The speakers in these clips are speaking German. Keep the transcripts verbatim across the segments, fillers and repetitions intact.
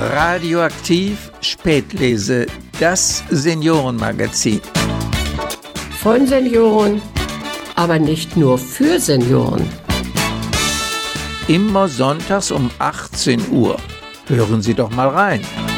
Radioaktiv Spätlese, das Seniorenmagazin. Von Senioren, aber nicht nur für Senioren. Immer sonntags um achtzehn Uhr. Hören Sie doch mal rein.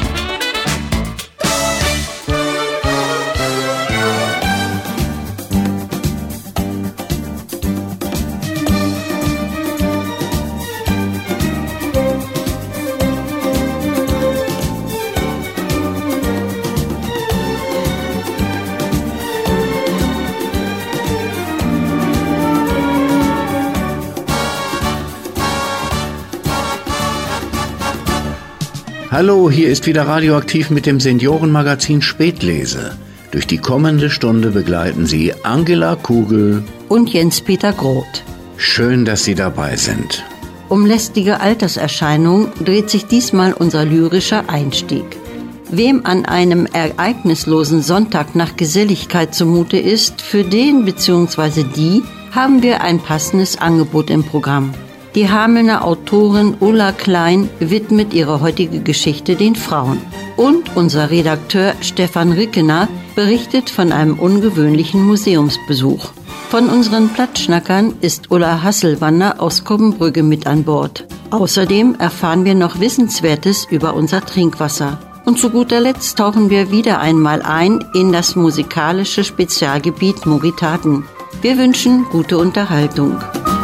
Hallo, hier ist wieder Radioaktiv mit dem Seniorenmagazin Spätlese. Durch die kommende Stunde begleiten Sie Angela Kugel und Jens-Peter Groth. Schön, dass Sie dabei sind. Um lästige Alterserscheinungen dreht sich diesmal unser lyrischer Einstieg. Wem an einem ereignislosen Sonntag nach Geselligkeit zumute ist, für den bzw. die haben wir ein passendes Angebot im Programm. Die Hamelner Autorin Ulla Klein widmet ihre heutige Geschichte den Frauen. Und unser Redakteur Stefan Rickener berichtet von einem ungewöhnlichen Museumsbesuch. Von unseren Plattschnackern ist Ulla Hasselwander aus Kobbenbrügge mit an Bord. Außerdem erfahren wir noch Wissenswertes über unser Trinkwasser. Und zu guter Letzt tauchen wir wieder einmal ein in das musikalische Spezialgebiet Moritaten. Wir wünschen gute Unterhaltung.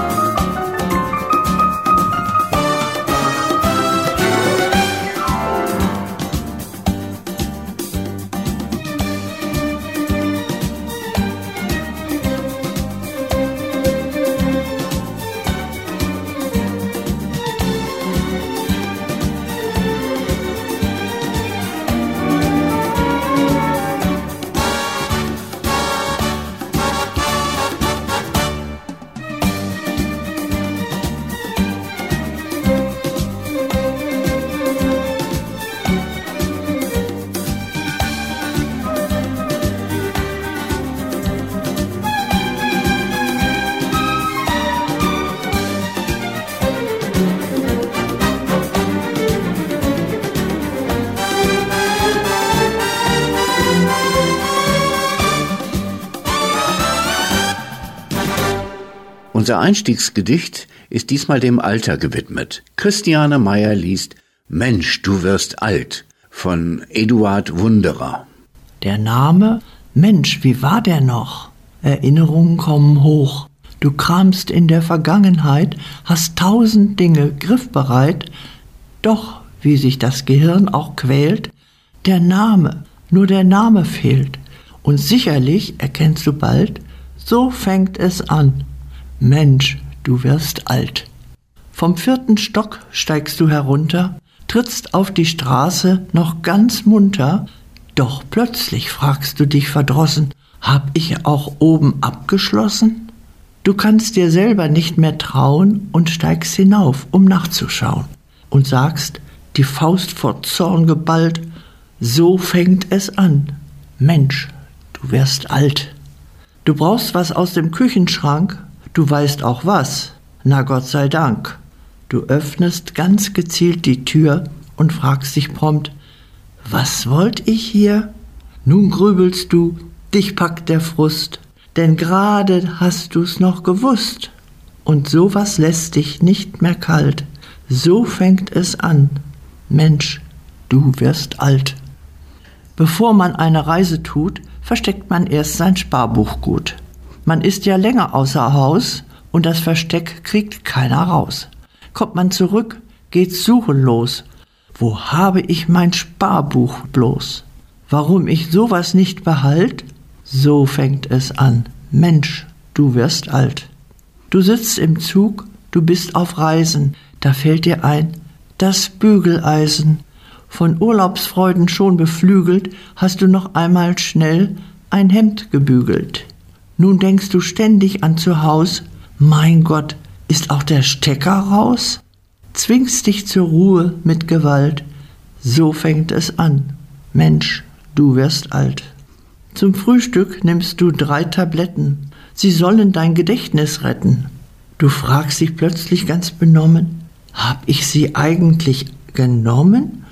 Unser Einstiegsgedicht ist diesmal dem Alter gewidmet. Christiane Meyer liest »Mensch, du wirst alt« von Eduard Wunderer. Der Name? Mensch, wie war der noch? Erinnerungen kommen hoch. Du kramst in der Vergangenheit, hast tausend Dinge griffbereit. Doch, wie sich das Gehirn auch quält, der Name, nur der Name fehlt. Und sicherlich erkennst du bald, so fängt es an. Mensch, du wirst alt. Vom vierten Stock steigst du herunter, trittst auf die Straße noch ganz munter, doch plötzlich fragst du dich verdrossen, hab ich auch oben abgeschlossen? Du kannst dir selber nicht mehr trauen und steigst hinauf, um nachzuschauen und sagst, die Faust vor Zorn geballt, so fängt es an. Mensch, du wirst alt. Du brauchst was aus dem Küchenschrank, du weißt auch was, na Gott sei Dank. Du öffnest ganz gezielt die Tür und fragst dich prompt, was wollt ich hier? Nun grübelst du, dich packt der Frust, denn gerade hast du's noch gewusst. Und sowas lässt dich nicht mehr kalt, so fängt es an. Mensch, du wirst alt. Bevor man eine Reise tut, versteckt man erst sein Sparbuchgut. Man ist ja länger außer Haus und das Versteck kriegt keiner raus. Kommt man zurück, geht's suchen los. Wo habe ich mein Sparbuch bloß? Warum ich sowas nicht behalt? So fängt es an. Mensch, du wirst alt. Du sitzt im Zug, du bist auf Reisen. Da fällt dir ein, das Bügeleisen. Von Urlaubsfreuden schon beflügelt, hast du noch einmal schnell ein Hemd gebügelt. Nun denkst du ständig an zu Haus, mein Gott, ist auch der Stecker raus? Zwingst dich zur Ruhe mit Gewalt, so fängt es an. Mensch, du wirst alt. Zum Frühstück nimmst du drei Tabletten, sie sollen dein Gedächtnis retten. Du fragst dich plötzlich ganz benommen, hab ich sie eigentlich genommen?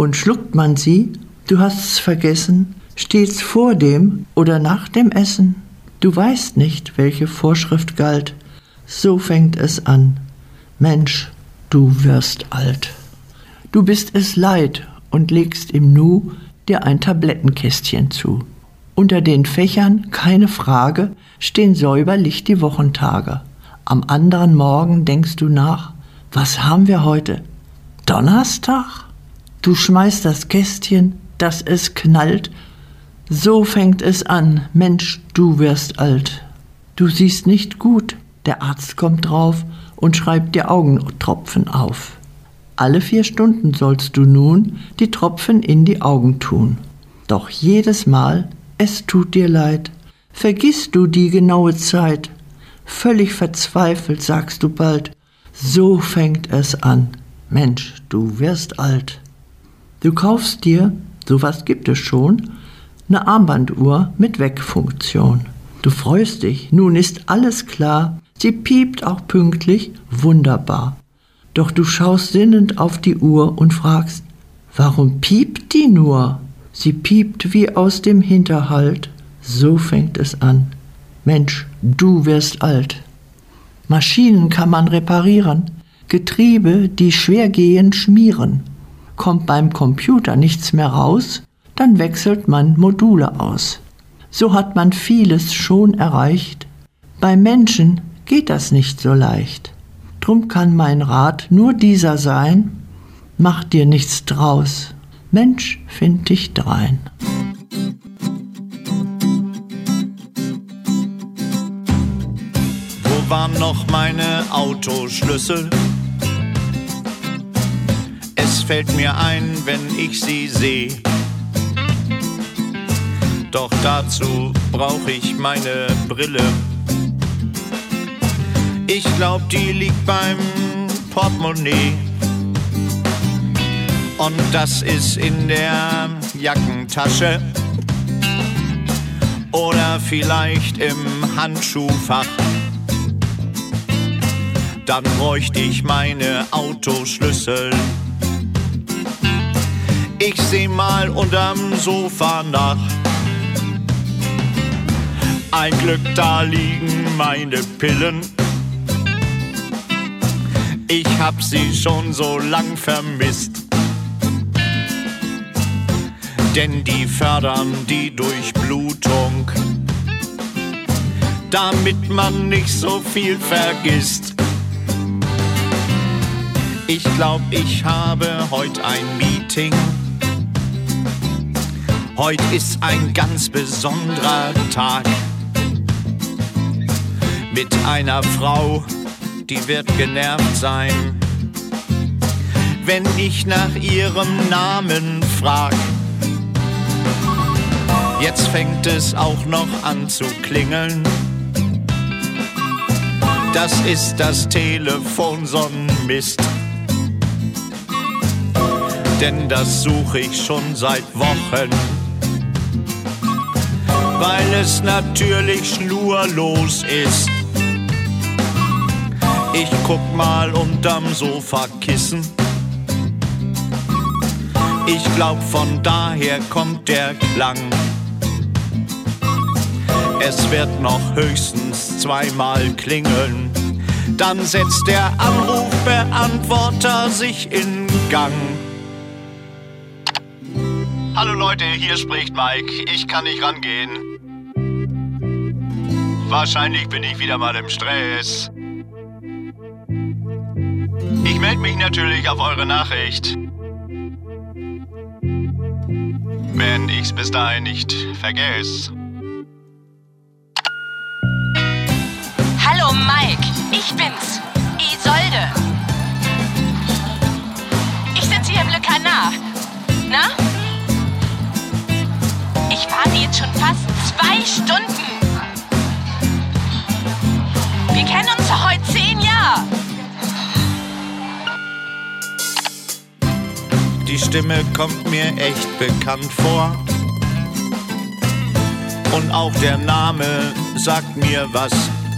Und schluckt man sie, du hast's vergessen, steht's vor dem oder nach dem Essen. Du weißt nicht, welche Vorschrift galt. So fängt es an. Mensch, du wirst alt. Du bist es leid und legst im Nu dir ein Tablettenkästchen zu. Unter den Fächern, keine Frage, stehen säuberlich die Wochentage. Am anderen Morgen denkst du nach, was haben wir heute? Donnerstag? Du schmeißt das Kästchen, dass es knallt. So fängt es an, Mensch, du wirst alt. Du siehst nicht gut, der Arzt kommt drauf und schreibt dir Augentropfen auf. Alle vier Stunden sollst du nun die Tropfen in die Augen tun. Doch jedes Mal, es tut dir leid, vergisst du die genaue Zeit. Völlig verzweifelt sagst du bald, so fängt es an, Mensch, du wirst alt. Du kaufst dir, sowas gibt es schon, eine Armbanduhr mit Weckfunktion. Du freust dich, nun ist alles klar, sie piept auch pünktlich, wunderbar. Doch du schaust sinnend auf die Uhr und fragst, warum piept die nur? Sie piept wie aus dem Hinterhalt, so fängt es an. Mensch, du wirst alt. Maschinen kann man reparieren, Getriebe, die schwer gehen, schmieren. Kommt beim Computer nichts mehr raus, dann wechselt man Module aus. So hat man vieles schon erreicht. Bei Menschen geht das nicht so leicht. Drum kann mein Rat nur dieser sein, mach dir nichts draus. Mensch, find dich drein. Wo waren noch meine Autoschlüssel? Es fällt mir ein, wenn ich sie seh. Doch dazu brauch ich meine Brille. Ich glaub, die liegt beim Portemonnaie. Und das ist in der Jackentasche. Oder vielleicht im Handschuhfach. Dann bräuchte ich meine Autoschlüssel. Ich seh mal unterm Sofa nach. Ein Glück, da liegen meine Pillen. Ich hab sie schon so lang vermisst. Denn die fördern die Durchblutung, damit man nicht so viel vergisst. Ich glaub, ich habe heute ein Meeting. Heute ist ein ganz besonderer Tag. Mit einer Frau, die wird genervt sein, wenn ich nach ihrem Namen frag. Jetzt fängt es auch noch an zu klingeln. Das ist das Telefon, so ein Mist. Denn das suche ich schon seit Wochen, weil es natürlich schnurlos ist. Ich guck mal unterm Sofakissen. Ich glaub, von daher kommt der Klang. Es wird noch höchstens zweimal klingeln. Dann setzt der Anrufbeantworter sich in Gang. Hallo Leute, hier spricht Mike. Ich kann nicht rangehen. Wahrscheinlich bin ich wieder mal im Stress. Ich melde mich natürlich auf eure Nachricht. Wenn ich's bis dahin nicht vergesse. Hallo Mike, ich bin's, Isolde. Ich sitze hier im Le Canard. Na? Ich warte jetzt schon fast zwei Stunden. Wir kennen uns heute zehn Jahre. Die Stimme kommt mir echt bekannt vor. Und auch der Name sagt mir was.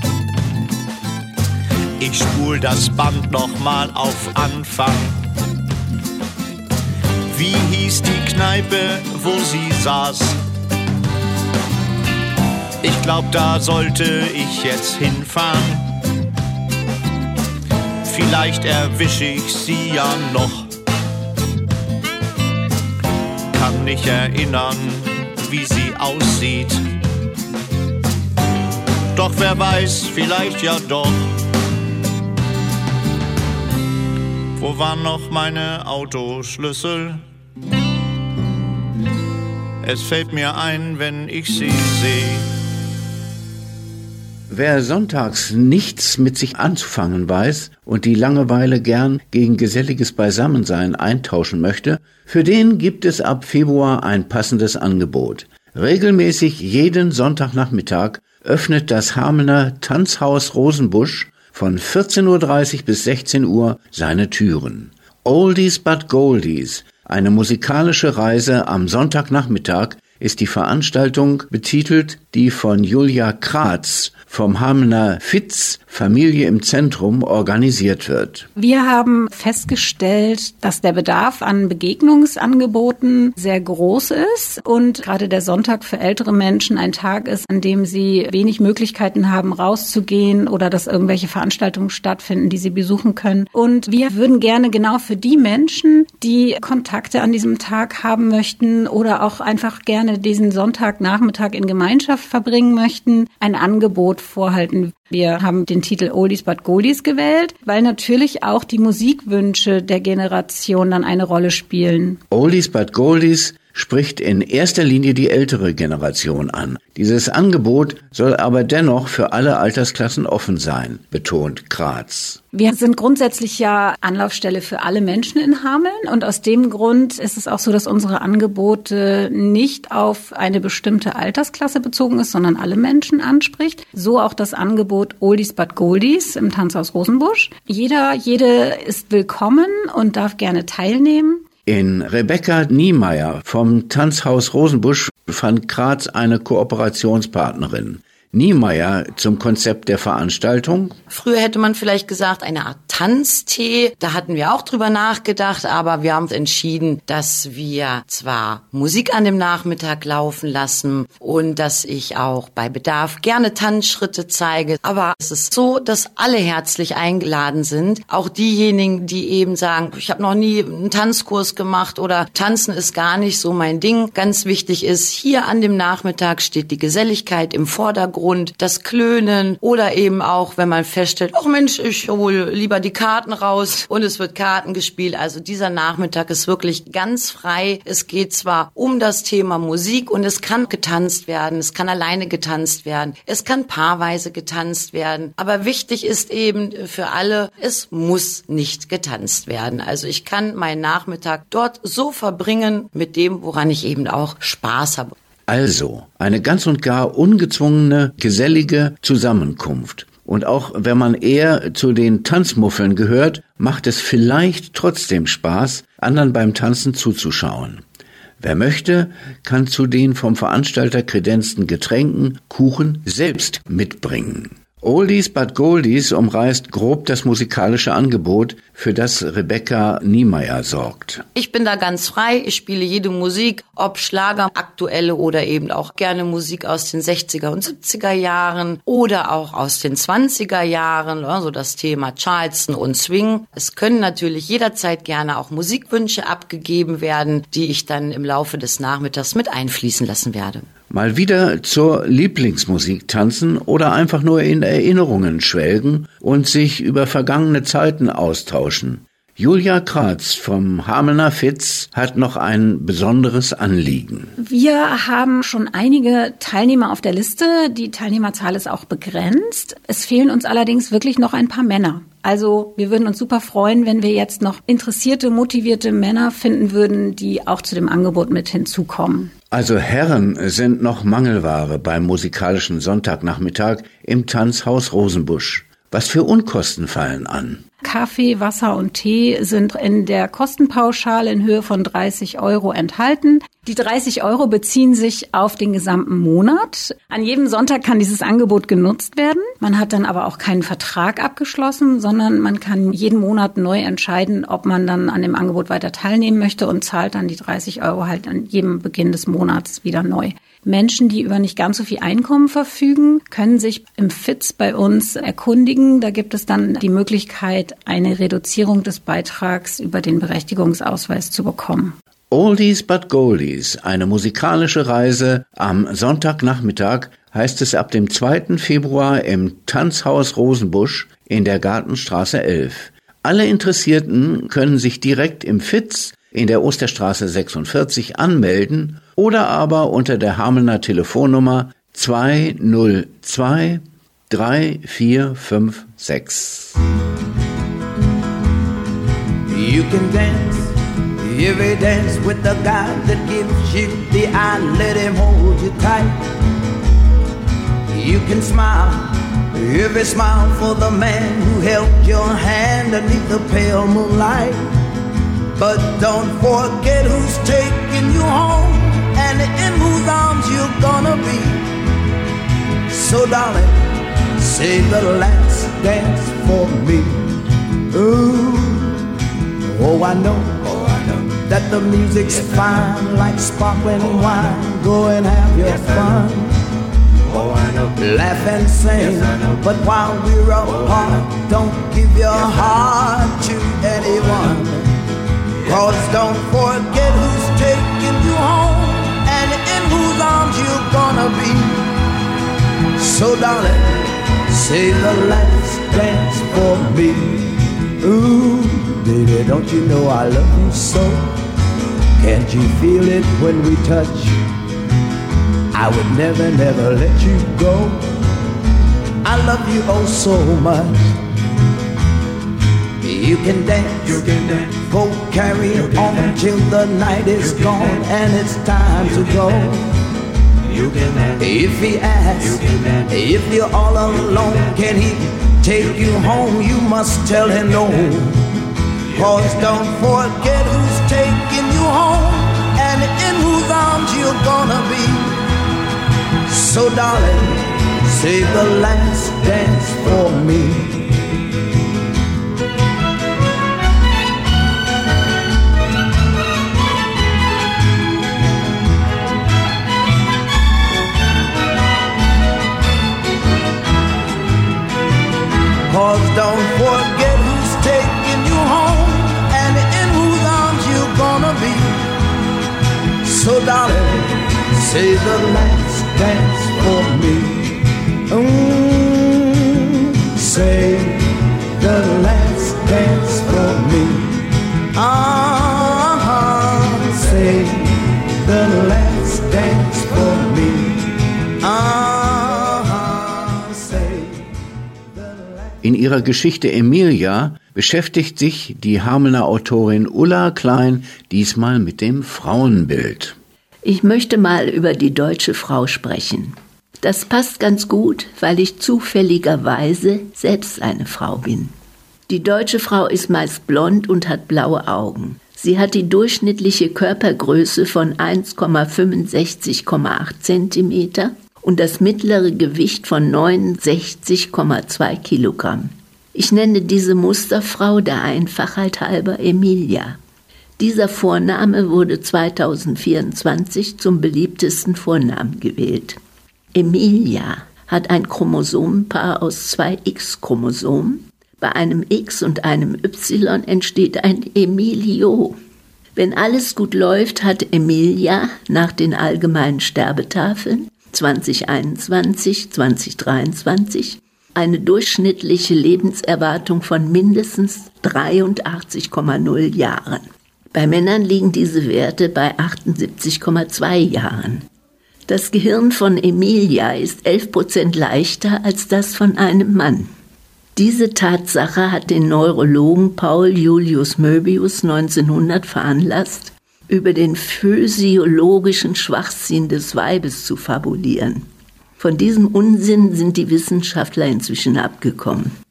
Ich spul das Band noch mal auf Anfang. Wie hieß die Kneipe, wo sie saß? Ich glaub, da sollte ich jetzt hinfahren. Vielleicht erwische ich sie ja noch. Kann nicht erinnern, wie sie aussieht. Doch wer weiß, vielleicht ja doch. Wo waren noch meine Autoschlüssel? Es fällt mir ein, wenn ich sie sehe. Wer sonntags nichts mit sich anzufangen weiß und die Langeweile gern gegen geselliges Beisammensein eintauschen möchte, für den gibt es ab Februar ein passendes Angebot. Regelmäßig jeden Sonntagnachmittag öffnet das Hamelner Tanzhaus Rosenbusch von vierzehn Uhr dreißig bis sechzehn Uhr seine Türen. Oldies but Goldies, eine musikalische Reise am Sonntagnachmittag, ist die Veranstaltung betitelt, die von Julia Kratz vom Hamelner Fitz Familie im Zentrum organisiert wird. Wir haben festgestellt, dass der Bedarf an Begegnungsangeboten sehr groß ist und gerade der Sonntag für ältere Menschen ein Tag ist, an dem sie wenig Möglichkeiten haben, rauszugehen oder dass irgendwelche Veranstaltungen stattfinden, die sie besuchen können. Und wir würden gerne genau für die Menschen, die Kontakte an diesem Tag haben möchten oder auch einfach gerne diesen Sonntagnachmittag in Gemeinschaft verbringen möchten, ein Angebot vorhalten. Wir haben den Titel Oldies but Goldies gewählt, weil natürlich auch die Musikwünsche der Generation dann eine Rolle spielen. Oldies but Goldies spricht in erster Linie die ältere Generation an. Dieses Angebot soll aber dennoch für alle Altersklassen offen sein, betont Kratz. Wir sind grundsätzlich ja Anlaufstelle für alle Menschen in Hameln und aus dem Grund ist es auch so, dass unsere Angebote nicht auf eine bestimmte Altersklasse bezogen ist, sondern alle Menschen anspricht. So auch das Angebot Oldies but Goldies im Tanzhaus Rosenbusch. Jeder, jede ist willkommen und darf gerne teilnehmen. In Rebecca Niemeyer vom Tanzhaus Rosenbusch fand Kratz eine Kooperationspartnerin. Niemeyer zum Konzept der Veranstaltung. Früher hätte man vielleicht gesagt, eine Art Tanztee. Da hatten wir auch drüber nachgedacht, aber wir haben entschieden, dass wir zwar Musik an dem Nachmittag laufen lassen und dass ich auch bei Bedarf gerne Tanzschritte zeige. Aber es ist so, dass alle herzlich eingeladen sind. Auch diejenigen, die eben sagen, ich habe noch nie einen Tanzkurs gemacht oder Tanzen ist gar nicht so mein Ding. Ganz wichtig ist, hier an dem Nachmittag steht die Geselligkeit im Vordergrund. Das Klönen oder eben auch, wenn man feststellt, ach Mensch, ich hole lieber die Karten raus und es wird Karten gespielt. Also dieser Nachmittag ist wirklich ganz frei. Es geht zwar um das Thema Musik und es kann getanzt werden, es kann alleine getanzt werden, es kann paarweise getanzt werden. Aber wichtig ist eben für alle, es muss nicht getanzt werden. Also ich kann meinen Nachmittag dort so verbringen mit dem, woran ich eben auch Spaß habe. Also, eine ganz und gar ungezwungene, gesellige Zusammenkunft. Und auch wenn man eher zu den Tanzmuffeln gehört, macht es vielleicht trotzdem Spaß, anderen beim Tanzen zuzuschauen. Wer möchte, kann zu den vom Veranstalter kredenzten Getränken Kuchen selbst mitbringen. Oldies but Goldies umreißt grob das musikalische Angebot, für das Rebecca Niemeyer sorgt. Ich bin da ganz frei, ich spiele jede Musik, ob Schlager, aktuelle oder eben auch gerne Musik aus den sechziger und siebziger Jahren oder auch aus den zwanziger Jahren, also das Thema Charleston und Swing. Es können natürlich jederzeit gerne auch Musikwünsche abgegeben werden, die ich dann im Laufe des Nachmittags mit einfließen lassen werde. Mal wieder zur Lieblingsmusik tanzen oder einfach nur in Erinnerungen schwelgen und sich über vergangene Zeiten austauschen. Julia Kratz vom Hamelner Fitz hat noch ein besonderes Anliegen. Wir haben schon einige Teilnehmer auf der Liste. Die Teilnehmerzahl ist auch begrenzt. Es fehlen uns allerdings wirklich noch ein paar Männer. Also wir würden uns super freuen, wenn wir jetzt noch interessierte, motivierte Männer finden würden, die auch zu dem Angebot mit hinzukommen. Also Herren sind noch Mangelware beim musikalischen Sonntagnachmittag im Tanzhaus Rosenbusch. Was für Unkosten fallen an? Kaffee, Wasser und Tee sind in der Kostenpauschale in Höhe von dreißig Euro enthalten. Die dreißig Euro beziehen sich auf den gesamten Monat. An jedem Sonntag kann dieses Angebot genutzt werden. Man hat dann aber auch keinen Vertrag abgeschlossen, sondern man kann jeden Monat neu entscheiden, ob man dann an dem Angebot weiter teilnehmen möchte und zahlt dann die dreißig Euro halt an jedem Beginn des Monats wieder neu. Menschen, die über nicht ganz so viel Einkommen verfügen, können sich im F I Z bei uns erkundigen. Da gibt es dann die Möglichkeit, eine Reduzierung des Beitrags über den Berechtigungsausweis zu bekommen. Oldies but Goldies, eine musikalische Reise am Sonntagnachmittag, heißt es ab dem zweiten Februar im Tanzhaus Rosenbusch in der Gartenstraße elf. Alle Interessierten können sich direkt im F I Z in der Osterstraße sechsundvierzig anmelden oder aber unter der Hamelner Telefonnummer zwei null zwei drei vier fünf sechs. You can dance, every dance with the guy that gives you the eye, let him hold you tight. You can smile, every smile for the man who held your hand beneath the pale moonlight. But don't forget who's taking you home and in whose arms you're gonna be. So darling, say the last dance for me. Ooh, oh I know, oh I know that the music's fine like sparkling wine. Go and have your fun. Oh I know, laugh and sing. But while we're apart, don't give your heart to anyone. Cause don't forget who's taking you home and in whose arms you're gonna be. So darling, say the last dance for me. Ooh, baby, don't you know I love you so? Can't you feel it when we touch? I would never, never let you go. I love you oh so much. You can dance, you can dance. Go carry on till the night is gone and it's time to go. You can dance. If he asks, if you're all alone, can he take you home? You must tell him no. Cause don't forget who's taking you home and in whose arms you're gonna be. So darling, save the last dance for me. Cause don't forget who's taking you home and in whose arms you're gonna be. So darling, say the last dance for me. Mm, say the last dance for me. Ah, say the last dance for me. Ah, say. In ihrer Geschichte Emilia beschäftigt sich die Hamelner Autorin Ulla Klein diesmal mit dem Frauenbild. Ich möchte mal über die deutsche Frau sprechen. Das passt ganz gut, weil ich zufälligerweise selbst eine Frau bin. Die deutsche Frau ist meist blond und hat blaue Augen. Sie hat die durchschnittliche Körpergröße von eins Komma fünfundsechzig Komma acht Zentimeter und das mittlere Gewicht von neunundsechzig Komma zwei Kilogramm. Ich nenne diese Musterfrau der Einfachheit halber Emilia. Dieser Vorname wurde zweitausendvierundzwanzig zum beliebtesten Vornamen gewählt. Emilia hat ein Chromosomenpaar aus zwei X-Chromosomen. Bei einem X und einem Y entsteht ein Emilio. Wenn alles gut läuft, hat Emilia nach den allgemeinen Sterbetafeln zwanzig einundzwanzig, zwanzig dreiundzwanzig eine durchschnittliche Lebenserwartung von mindestens dreiundachtzig Komma null Jahren. Bei Männern liegen diese Werte bei achtundsiebzig Komma zwei Jahren. Das Gehirn von Emilia ist elf Prozent leichter als das von einem Mann. Diese Tatsache hat den Neurologen Paul Julius Möbius neunzehnhundert veranlasst, über den physiologischen Schwachsinn des Weibes zu fabulieren. Von diesem Unsinn sind die Wissenschaftler inzwischen abgekommen.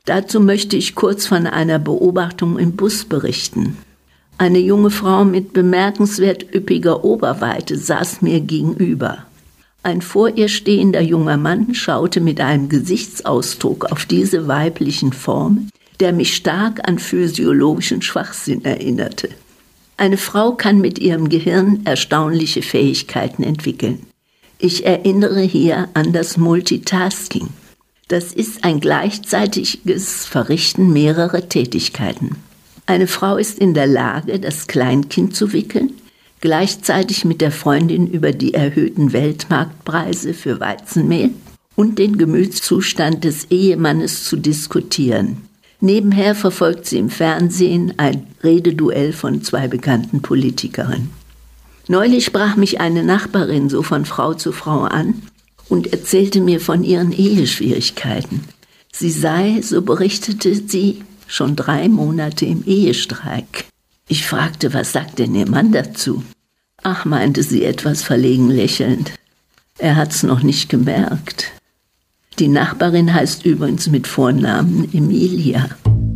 Dazu möchte ich kurz von einer Beobachtung im Bus berichten. Eine junge Frau mit bemerkenswert üppiger Oberweite saß mir gegenüber. Ein vor ihr stehender junger Mann schaute mit einem Gesichtsausdruck auf diese weiblichen Formen, der mich stark an physiologischen Schwachsinn erinnerte. Eine Frau kann mit ihrem Gehirn erstaunliche Fähigkeiten entwickeln. Ich erinnere hier an das Multitasking. Das ist ein gleichzeitiges Verrichten mehrerer Tätigkeiten. Eine Frau ist in der Lage, das Kleinkind zu wickeln, gleichzeitig mit der Freundin über die erhöhten Weltmarktpreise für Weizenmehl und den Gemütszustand des Ehemannes zu diskutieren. Nebenher verfolgt sie im Fernsehen ein Rededuell von zwei bekannten Politikerinnen. Neulich sprach mich eine Nachbarin so von Frau zu Frau an und erzählte mir von ihren Eheschwierigkeiten. Sie sei, so berichtete sie, schon drei Monate im Ehestreik. Ich fragte, was sagt denn ihr Mann dazu? Ach, meinte sie etwas verlegen lächelnd. Er hat's noch nicht gemerkt. Die Nachbarin heißt übrigens mit Vornamen Emilia.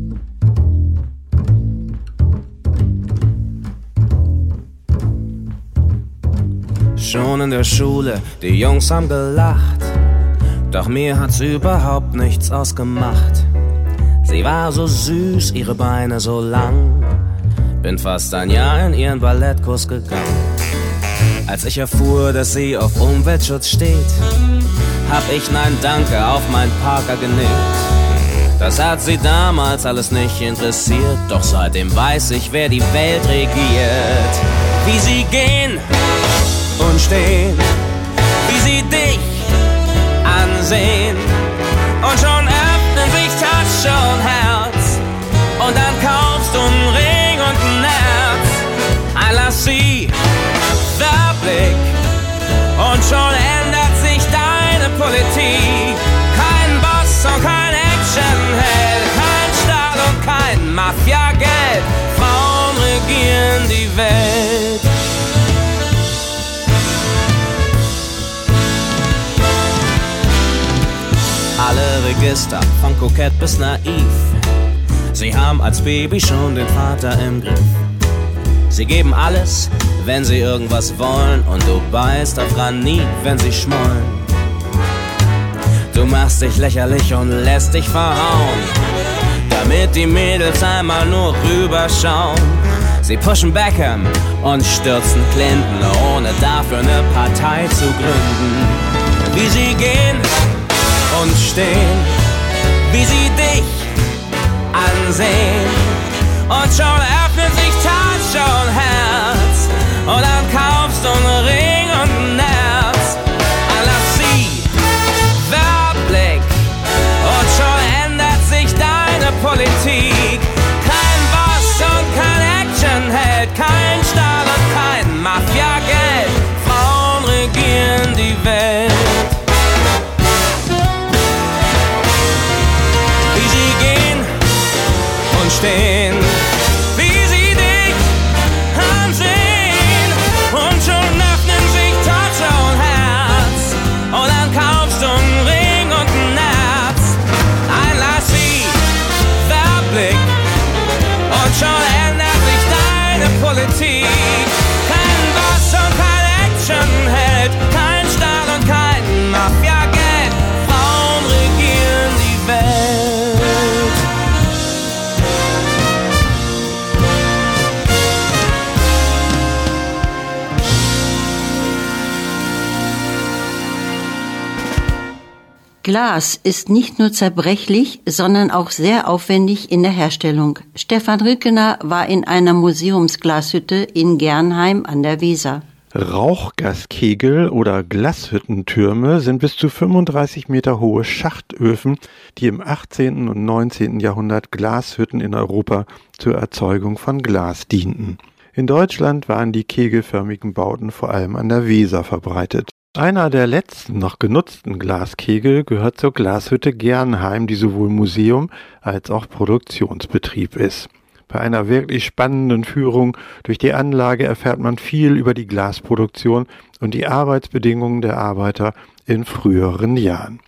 Schon in der Schule, die Jungs haben gelacht, doch mir hat's überhaupt nichts ausgemacht. Sie war so süß, ihre Beine so lang, bin fast ein Jahr in ihren Ballettkurs gegangen. Als ich erfuhr, dass sie auf Umweltschutz steht, hab ich Nein Danke auf mein Parker genickt. Das hat sie damals alles nicht interessiert, doch seitdem weiß ich, wer die Welt regiert. Wie sie gehen und stehen, wie sie dich ansehen, und schon öffnen sich Tasche und Herz, und dann kaufst du einen Ring und ein Herz. I lass sie, der Blick, und schon ändert sich deine Politik. Kein Boss und kein Actionheld, kein Stahl und kein Mafia-Geld. Frauen regieren die Welt. Alle Register, von kokett bis naiv, sie haben als Baby schon den Vater im Griff. Sie geben alles, wenn sie irgendwas wollen, und du beißt auf Granit, wenn sie schmollen. Du machst dich lächerlich und lässt dich verhauen, damit die Mädels einmal nur rüberschauen. Sie pushen Beckham und stürzen Clinton, ohne dafür eine Partei zu gründen. Wie sie gehen und stehen, wie sie dich ansehen, und schon öffnet sich Tasche und Herz, und dann kaufst du einen Ring und ein Herz. I lass sie, Wehrblick, und schon ändert sich deine Politik. Kein Boss und kein Actionheld, kein Stahl und kein Mafia-Geld. Frauen regieren die Welt. Stehen, wie sie dich ansehen, und schon öffnen sich Tasche und Herz, und dann kaufst du einen Ring und ein Herz. I lass sie, der Blick, und schon ändert sich deine Politik. Kein Boss und kein Actionheld, kein Stahl und kein Mafia-Geld. Frauen regieren die Welt. Glas ist nicht nur zerbrechlich, sondern auch sehr aufwendig in der Herstellung. Stefan Rückener war in einer Museumsglashütte in Gernheim an der Weser. Rauchgaskegel oder Glashüttentürme sind bis zu fünfunddreißig Meter hohe Schachtöfen, die im achtzehnten und neunzehnten Jahrhundert Glashütten in Europa zur Erzeugung von Glas dienten. In Deutschland waren die kegelförmigen Bauten vor allem an der Weser verbreitet. Einer der letzten noch genutzten Glaskegel gehört zur Glashütte Gernheim, die sowohl Museum als auch Produktionsbetrieb ist. Bei einer wirklich spannenden Führung durch die Anlage erfährt man viel über die Glasproduktion und die Arbeitsbedingungen der Arbeiter in früheren Jahren.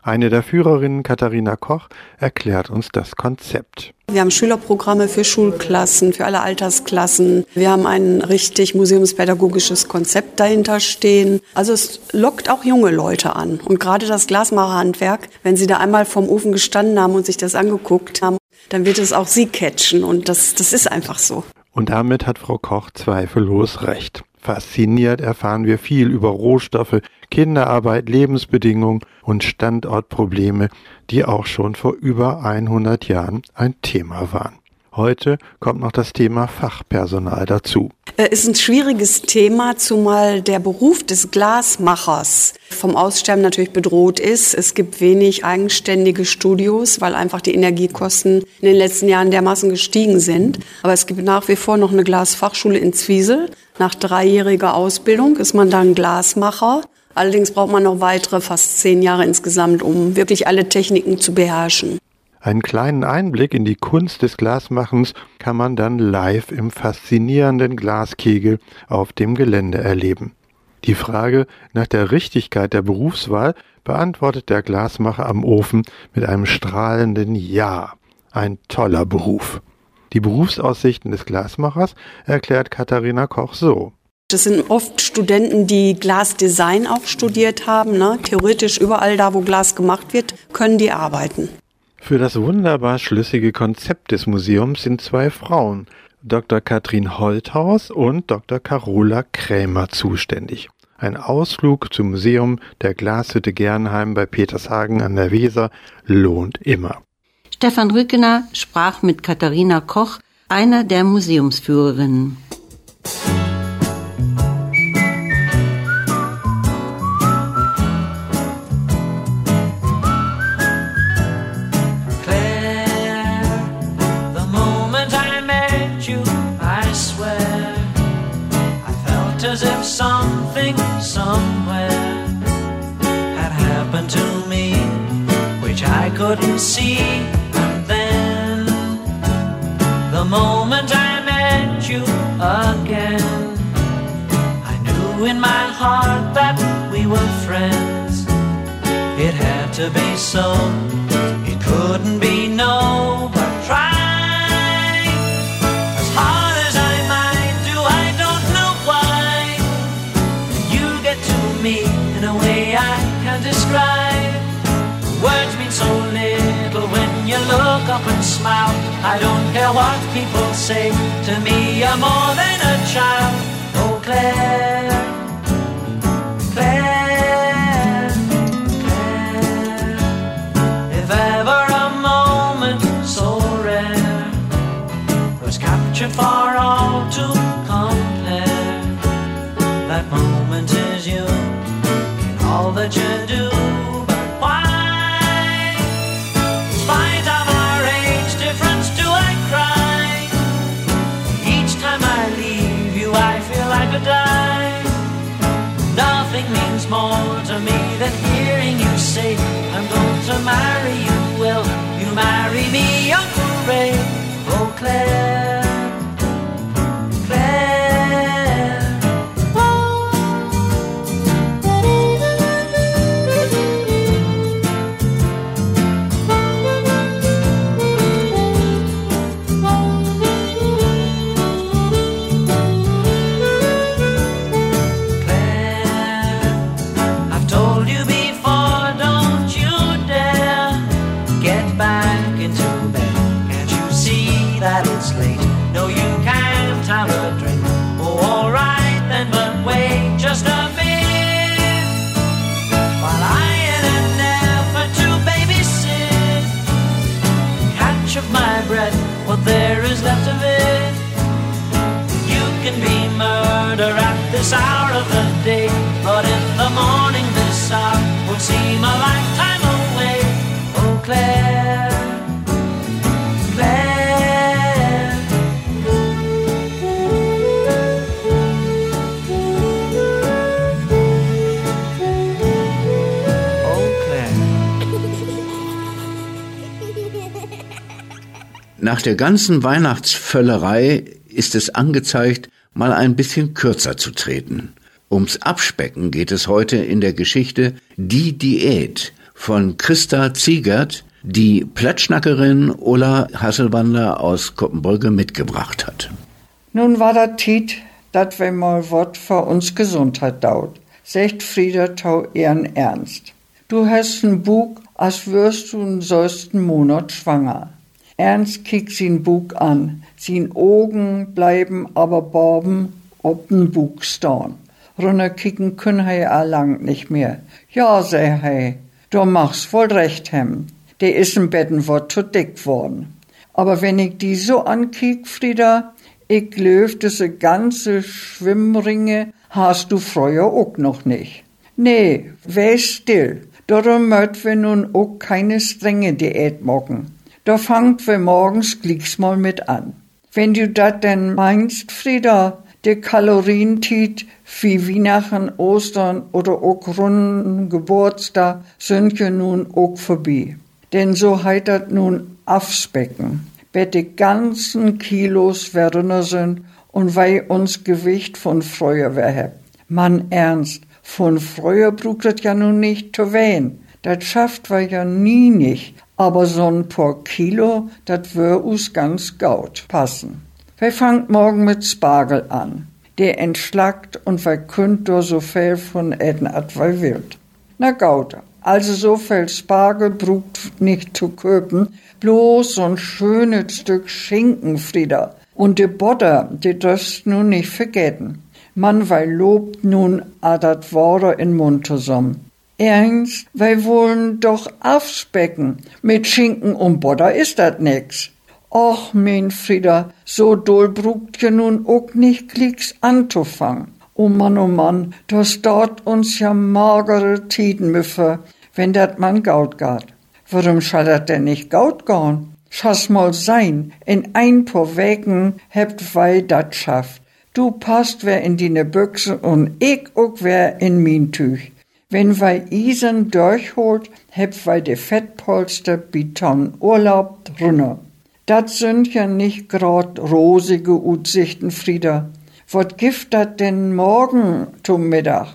Eine der Führerinnen, Katharina Koch, erklärt uns das Konzept. Wir haben Schülerprogramme für Schulklassen, für alle Altersklassen. Wir haben ein richtig museumspädagogisches Konzept dahinter stehen. Also es lockt auch junge Leute an. Und gerade das Glasmacherhandwerk, wenn Sie da einmal vorm Ofen gestanden haben und sich das angeguckt haben, dann wird es auch Sie catchen. Und das, das ist einfach so. Und damit hat Frau Koch zweifellos recht. Fasziniert erfahren wir viel über Rohstoffe, Kinderarbeit, Lebensbedingungen und Standortprobleme, die auch schon vor über hundert Jahren ein Thema waren. Heute kommt noch das Thema Fachpersonal dazu. Es ist ein schwieriges Thema, zumal der Beruf des Glasmachers vom Aussterben natürlich bedroht ist. Es gibt wenig eigenständige Studios, weil einfach die Energiekosten in den letzten Jahren dermaßen gestiegen sind. Aber es gibt nach wie vor noch eine Glasfachschule in Zwiesel. Nach dreijähriger Ausbildung ist man dann Glasmacher. Allerdings braucht man noch weitere fast zehn Jahre insgesamt, um wirklich alle Techniken zu beherrschen. Einen kleinen Einblick in die Kunst des Glasmachens kann man dann live im faszinierenden Glaskegel auf dem Gelände erleben. Die Frage nach der Richtigkeit der Berufswahl beantwortet der Glasmacher am Ofen mit einem strahlenden Ja. Ein toller Beruf. Die Berufsaussichten des Glasmachers erklärt Katharina Koch so. Das sind oft Studenten, die Glasdesign auch studiert haben. Ne? Theoretisch überall da, wo Glas gemacht wird, können die arbeiten. Für das wunderbar schlüssige Konzept des Museums sind zwei Frauen, Doktor Katrin Holthaus und Doktor Carola Krämer, zuständig. Ein Ausflug zum Museum der Glashütte Gernheim bei Petershagen an der Weser lohnt immer. Stefan Rückener sprach mit Katharina Koch, einer der Museumsführerinnen. As if something somewhere had happened to me, which I couldn't see. And then, the moment I met you again, I knew in my heart that we were friends. It had to be so, it couldn't be no, but try. In a way I can't describe. Words mean so little when you look up and smile. I don't care what people say, to me you're more than a child. Oh Claire, Claire, Claire, if ever a moment so rare was captured for all to compare, that moment is you. All that you do, but why? In spite of our age difference, do I cry? Each time I leave you, I feel I could die. Nothing means more to me than hearing you say, I'm going to marry you. Will you marry me, Uncle Ray? Oh, Claire, Claire. What there is left of it. You can be murder at this hour of the day, but in the morning this hour would seem a lifetime away. Oh Claire, Claire, oh Claire. Nach der ganzen Weihnachtsvöllerei ist es angezeigt, mal ein bisschen kürzer zu treten. Ums Abspecken geht es heute in der Geschichte Die Diät von Christa Ziegert, die Platschnackerin Ulla Hasselwander aus Koppenbrügge mitgebracht hat. Nun war dat Tiet, dat wir mal Wort für uns Gesundheit daut, sagt Frieda Tau ehren ernst. Du hast n Bug, als wirst du n sechsten Monat schwanger. Ernst kickt sin Bug an, sin Augen bleiben aber borben ob n Bug stehen. Runter kicken können he a lang nicht mehr. Ja, sei he, du machst wohl recht, hem. Der is im Betten wort zu dick worden. Aber wenn ich die so ankick, Frieda, ich löf diese ganze Schwimmringe hast du früher auch noch nicht. Nee, wär still. Darum möcht wir nun auch keine strenge Diät machen. Da fangt wir morgens glicks mal mit an. Wenn du dat denn meinst, Frieda, der Kalorientiet wie Weihnachten, Ostern oder auch runden Geburtstag sind ja nun auch vorbei. Denn so heitert nun Afsbecken. Bei die ganzen Kilos werden sind und weil uns Gewicht von früher wär. Mann, ernst, von früher brucht das ja nun nicht zu wehen. Das schafft wir ja nie nicht. Aber so ein paar Kilo, das wär uns ganz gaut passen. Wir fangt morgen mit Spargel an. Der entschlackt und wir könnt da so viel von essen, als wir wollt. Na gaut, also so viel Spargel brucht nicht zu köpen, bloß so ein schönes Stück Schinken, Frieda. Und die Butter, die dürfst nun nicht vergessen. Man, weil lobt nun a dat Worte in Mund zusammen. Ernst, wir wollen doch aufspecken. Mit Schinken und Butter ist dat nix. Och, mein Frieda, so doll brucht je nun auch nicht klicks anzufangen. Oh Mann, oh Mann, das dort uns ja magere Tiden müffe, wenn dat man gaut gaat. Warum schall dat denn nicht gaut gehen? Schass mal sein, in ein paar Wegen hebt wei dat schafft. Du passt wer in dine Büchse und ich auch wer in min Tüch. Wenn wei Isen durchholt, hebt wei de Fettpolster biton Urlaub drunne. Dat sind ja nicht grad rosige Aussichten, Frieda. Wat gift dat denn morgen zum Mittag?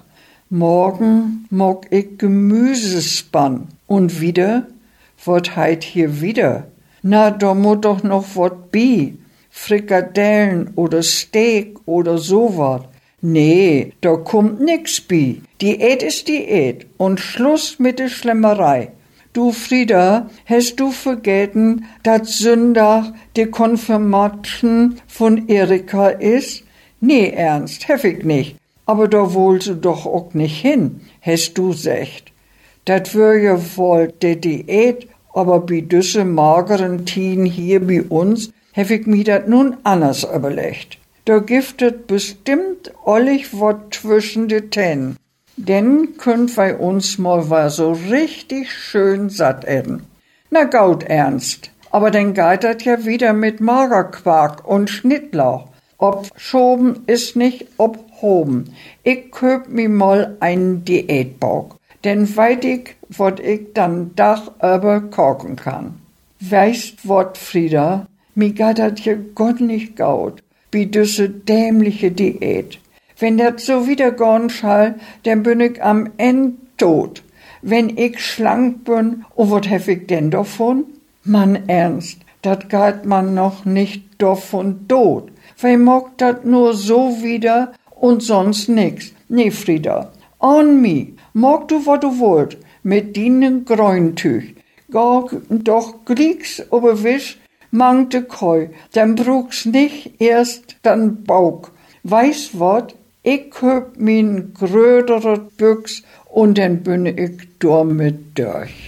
Morgen mag ich Gemüsespann. Und wieder? Wat heit hier wieder? Na, da muss doch noch wat bi. Frikadellen oder Steak oder so wat. Nee, da kommt nix bi. Diät ist Diät und Schluss mit der Schlemmerei. Du, Frieda, hast du vergessen, dass Sonntag die Konfirmation von Erika ist? Nee, Ernst, hef ich nicht. Aber da wollst du doch auch nicht hin, hast du secht. Dat wär ja wohl de Diät, aber bi düsse mageren Tien hier bi uns, hef ich mi dat nun anders überlegt. Da giftet bestimmt ollig wat zwischen de Tänen. Denn könnt wir uns mal war so richtig schön satt essen. Na gaut, Ernst, aber dann geht dat ja wieder mit Magerquark und Schnittlauch. Ob schoben ist nicht obhoben. Ich köp mi mal einen Diätbauch, denn weit ich, wat ich dann Dach über kochen kann. Weißt wat, Frieda, mi geht dat ja Gott nicht gaut, wie düsse dämliche Diät. Wenn dat so wieder gehen schall, dann bin ich am End tot. Wenn ich schlank bin, und wat hef ich denn davon? Mann, Ernst, dat geht man noch nicht davon tot. Wer mag dat nur so wieder und sonst nix? Nee, Frieda, an mi, mag du wat du wollt, mit dinen Gräuntüch. Gau doch glicks oberwisch, mangte Koi, dann bruch's nicht erst dann Bauch. Weiß wat? Ich köp min grödere Büchs und dann bin ich damit durch.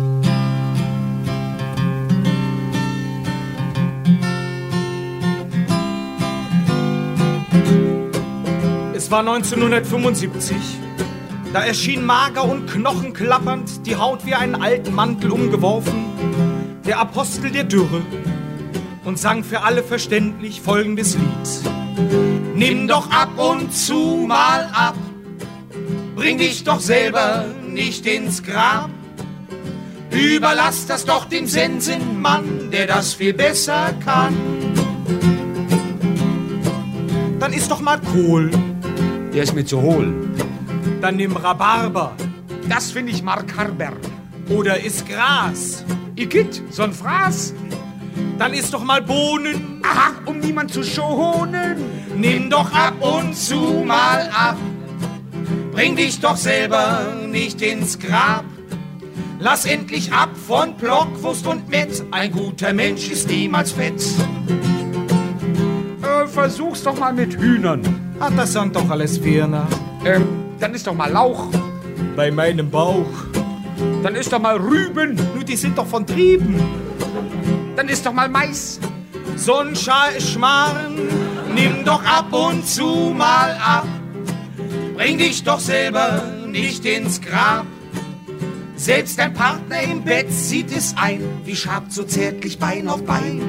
Es war neunzehnhundertfünfundsiebzig. Da erschien mager und knochenklappernd, die Haut wie einen alten Mantel umgeworfen, der Apostel der Dürre und sang für alle verständlich folgendes Lied. Nimm doch ab und zu mal ab, bring dich doch selber nicht ins Grab. Überlass das doch dem Sensenmann, der das viel besser kann. Dann isst doch mal Kohl, der ist mir zu hohl. Dann nimm Rhabarber, das find ich Mark Harber. Oder ist Gras? Igitt, so'n Fraß. Dann isst doch mal Bohnen. Aha, um niemand zu schonen. Nimm doch ab und zu mal ab. Bring dich doch selber nicht ins Grab. Lass endlich ab von Blockwurst und Mett. Ein guter Mensch ist niemals fett. Äh, versuch's doch mal mit Hühnern. Ah, das sind doch alles Firner. Ähm, dann ist doch mal Lauch. Bei meinem Bauch. Dann ist doch mal Rüben. Nur die sind doch von Trieben. Dann ist doch mal Mais. So'n Schmarrn, nimm doch ab und zu mal ab. Bring dich doch selber nicht ins Grab. Selbst dein Partner im Bett sieht es ein, wie schabt so zärtlich Bein auf Bein.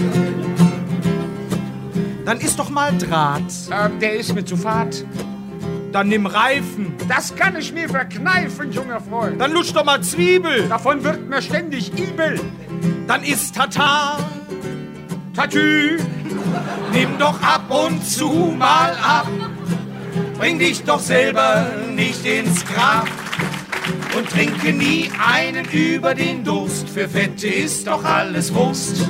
Dann isst doch mal Draht. Ähm, der ist mir zu fad. Dann nimm Reifen. Das kann ich mir verkneifen, junger Freund. Dann lutsch doch mal Zwiebel. Davon wird mir ständig übel. Dann isst Tatar. Tatü. Nimm doch ab und zu mal ab. Bring dich doch selber nicht ins Grab. Und trinke nie einen über den Durst. Für Fette ist doch alles Wurst.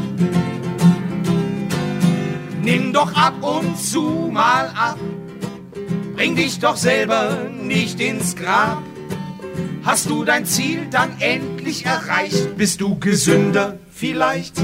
Nimm doch ab und zu mal ab. Bring dich doch selber nicht ins Grab. Hast du dein Ziel dann endlich erreicht? Bist du gesünder vielleicht?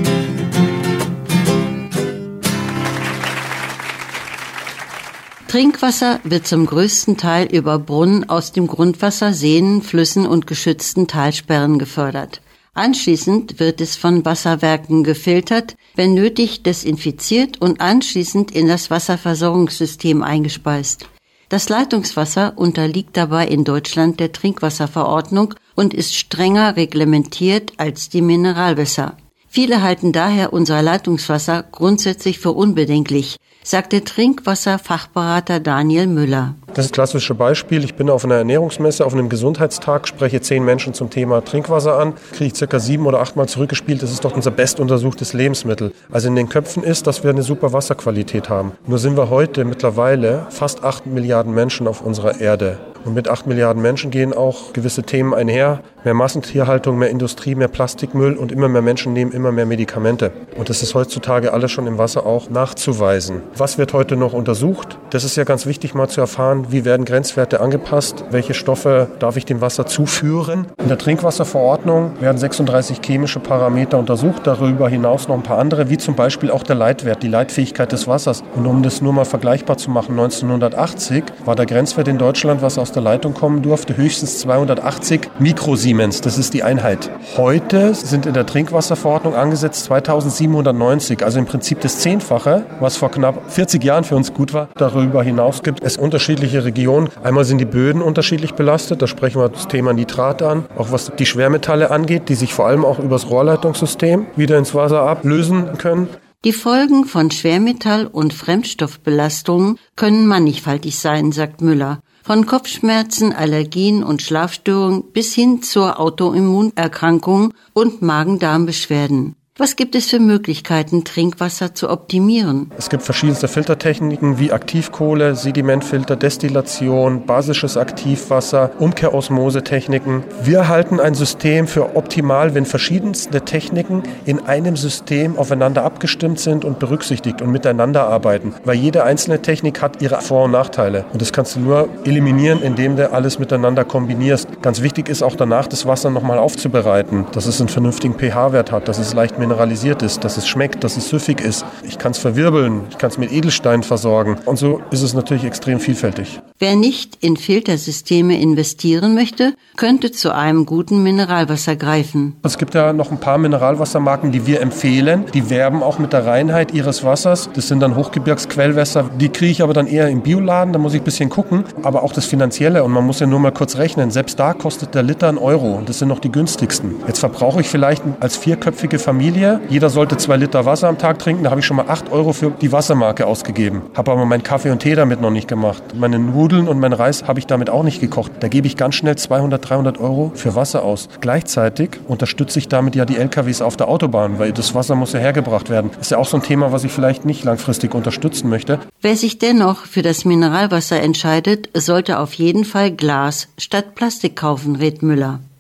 Trinkwasser wird zum größten Teil über Brunnen aus dem Grundwasser, Seen, Flüssen und geschützten Talsperren gefördert. Anschließend wird es von Wasserwerken gefiltert, wenn nötig desinfiziert und anschließend in das Wasserversorgungssystem eingespeist. Das Leitungswasser unterliegt dabei in Deutschland der Trinkwasserverordnung und ist strenger reglementiert als die Mineralwässer. Viele halten daher unser Leitungswasser grundsätzlich für unbedenklich, sagt der Trinkwasserfachberater Daniel Müller. Das ist das klassische Beispiel. Ich bin auf einer Ernährungsmesse, auf einem Gesundheitstag, spreche zehn Menschen zum Thema Trinkwasser an, kriege circa sieben oder achtmal zurückgespielt, das ist doch unser bestuntersuchtes Lebensmittel. Also in den Köpfen ist, dass wir eine super Wasserqualität haben. Nur sind wir heute mittlerweile fast acht Milliarden Menschen auf unserer Erde. Und mit acht Milliarden Menschen gehen auch gewisse Themen einher. Mehr Massentierhaltung, mehr Industrie, mehr Plastikmüll und immer mehr Menschen nehmen immer mehr Medikamente. Und das ist heutzutage alles schon im Wasser auch nachzuweisen. Was wird heute noch untersucht? Das ist ja ganz wichtig mal zu erfahren, wie werden Grenzwerte angepasst, welche Stoffe darf ich dem Wasser zuführen. In der Trinkwasserverordnung werden sechsunddreißig chemische Parameter untersucht, darüber hinaus noch ein paar andere, wie zum Beispiel auch der Leitwert, die Leitfähigkeit des Wassers. Und um das nur mal vergleichbar zu machen, neunzehnhundertachtzig war der Grenzwert in Deutschland, was aus der Leitung kommen durfte, höchstens zweihundertachtzig Mikrosiemens, das ist die Einheit. Heute sind in der Trinkwasserverordnung angesetzt zweitausendsiebenhundertneunzig, also im Prinzip das Zehnfache, was vor knapp vierzig Jahren für uns gut war. Darüber hinaus gibt es unterschiedliche Regionen. Einmal sind die Böden unterschiedlich belastet, da sprechen wir das Thema Nitrat an, auch was die Schwermetalle angeht, die sich vor allem auch übers Rohrleitungssystem wieder ins Wasser ablösen können. Die Folgen von Schwermetall- und Fremdstoffbelastungen können mannigfaltig sein, sagt Müller. Von Kopfschmerzen, Allergien und Schlafstörungen bis hin zur Autoimmunerkrankung und Magen-Darm-Beschwerden. Was gibt es für Möglichkeiten, Trinkwasser zu optimieren? Es gibt verschiedenste Filtertechniken wie Aktivkohle, Sedimentfilter, Destillation, basisches Aktivwasser, Umkehrosmosetechniken. Wir halten ein System für optimal, wenn verschiedenste Techniken in einem System aufeinander abgestimmt sind und berücksichtigt und miteinander arbeiten. Weil jede einzelne Technik hat ihre Vor- und Nachteile. Und das kannst du nur eliminieren, indem du alles miteinander kombinierst. Ganz wichtig ist auch danach, das Wasser nochmal aufzubereiten, dass es einen vernünftigen pH-Wert hat, dass es leicht mineralisiert ist, dass es schmeckt, dass es süffig ist. Ich kann es verwirbeln, ich kann es mit Edelstein versorgen. Und so ist es natürlich extrem vielfältig. Wer nicht in Filtersysteme investieren möchte, könnte zu einem guten Mineralwasser greifen. Es gibt ja noch ein paar Mineralwassermarken, die wir empfehlen. Die werben auch mit der Reinheit ihres Wassers. Das sind dann Hochgebirgsquellwässer. Die kriege ich aber dann eher im Bioladen, da muss ich ein bisschen gucken. Aber auch das Finanzielle, und man muss ja nur mal kurz rechnen, selbst da kostet der Liter einen Euro und das sind noch die günstigsten. Jetzt verbrauche ich vielleicht als vierköpfige Familie, jeder sollte zwei Liter Wasser am Tag trinken, da habe ich schon mal acht Euro für die Wassermarke ausgegeben. Habe aber meinen Kaffee und Tee damit noch nicht gemacht. Meine Nudeln und mein Reis habe ich damit auch nicht gekocht. Da gebe ich ganz schnell zweihundert, dreihundert Euro für Wasser aus. Gleichzeitig unterstütze ich damit ja die L K Ws auf der Autobahn, weil das Wasser muss ja hergebracht werden. Das ist ja auch so ein Thema, was ich vielleicht nicht langfristig unterstützen möchte. Wer sich dennoch für das Mineralwasser entscheidet, sollte auf jeden Fall Glas statt Plastik kaufen, rät Müller.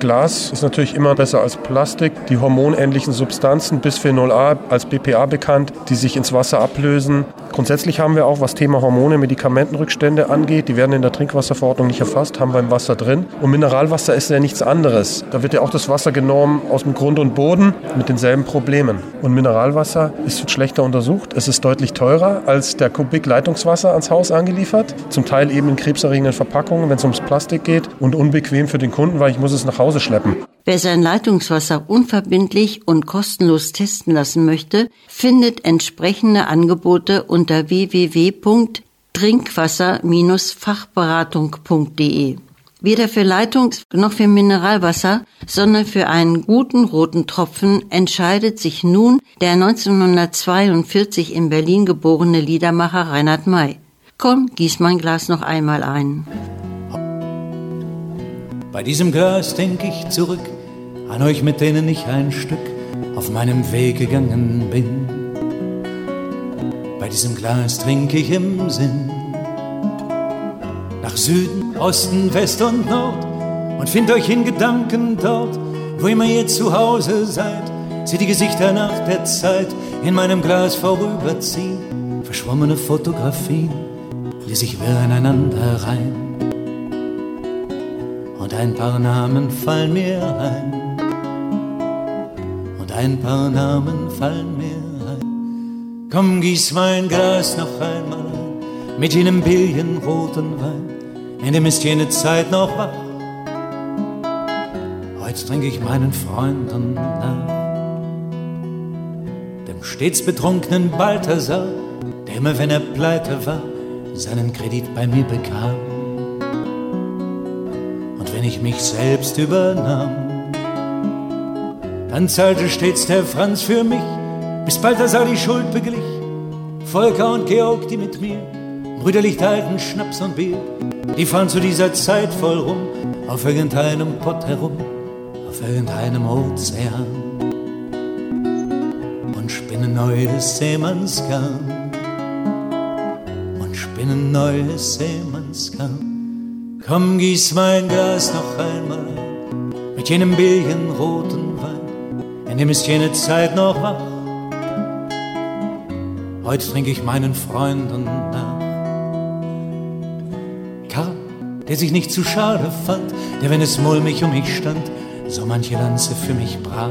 Glas ist natürlich immer besser als Plastik. Die hormonähnlichen Substanzen, Bisphenol A als B P A bekannt, die sich ins Wasser ablösen. Grundsätzlich haben wir auch, was Thema Hormone, Medikamentenrückstände angeht, die werden in der Trinkwasserverordnung nicht erfasst, haben wir im Wasser drin. Und Mineralwasser ist ja nichts anderes. Da wird ja auch das Wasser genommen aus dem Grund und Boden mit denselben Problemen. Und Mineralwasser ist schlechter untersucht. Es ist deutlich teurer als der Kubik Leitungswasser ans Haus angeliefert. Zum Teil eben in krebserregenden Verpackungen, wenn es ums Plastik geht. Und unbequem für den Kunden, weil ich muss es nach Hause schleppen. Wer sein Leitungswasser unverbindlich und kostenlos testen lassen möchte, findet entsprechende Angebote unter w w w punkt trinkwasser Bindestrich fachberatung punkt d e. Weder für Leitungs- noch für Mineralwasser, sondern für einen guten roten Tropfen entscheidet sich nun der neunzehnhundertzweiundvierzig in Berlin geborene Liedermacher Reinhard May. Komm, gieß mein Glas noch einmal ein. Bei diesem Glas denk ich zurück an euch, mit denen ich ein Stück auf meinem Weg gegangen bin. Bei diesem Glas trink ich im Sinn nach Süden, Osten, West und Nord und find euch in Gedanken dort, wo immer ihr zu Hause seid. Seht die Gesichter nach der Zeit in meinem Glas vorüberziehen, verschwommene Fotografien, die sich wirr aneinander reihen. Und ein paar Namen fallen mir ein. Und ein paar Namen fallen mir ein. Komm, gieß mein Glas noch einmal ein, mit jenem billigenroten Wein, in dem ist jene Zeit noch wach. Heute trinke ich meinen Freunden nach, dem stets betrunkenen Balthasar, der immer, wenn er pleite war, seinen Kredit bei mir bekam. Wenn ich mich selbst übernahm, dann zahlte stets der Franz für mich, bis Balthasar die Schuld beglich. Volker und Georg, die mit mir brüderlich teilten Schnaps und Bier, die fahren zu dieser Zeit voll rum, auf irgendeinem Pott herum, auf irgendeinem Ozean und spinnen neues Seemannsgarn und spinnen neues Seemannsgarn. Komm, gieß mein Glas noch einmal ein, mit jenem billigenroten Wein, in dem ist jene Zeit noch wach. Heute trinke ich meinen Freunden nach. Karl, der sich nicht zu schade fand, der, wenn es mulmig um mich stand, so manche Lanze für mich brach.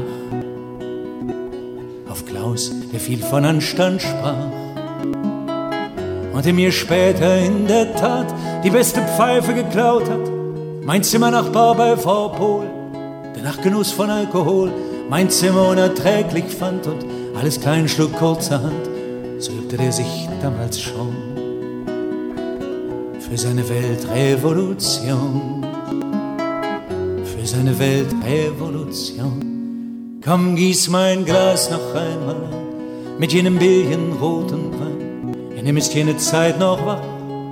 Auf Klaus, der viel von Anstand sprach und der mir später in der Tat die beste Pfeife geklaut hat. Mein Zimmernachbar bei Frau Pohl, der nach Genuss von Alkohol mein Zimmer unerträglich fand und alles keinen Schluck kurzerhand, so übte der sich damals schon für seine Weltrevolution, für seine Weltrevolution. Komm, gieß mein Glas noch einmal mit jenem billigenroten Wein, in dem ist jene Zeit noch wach.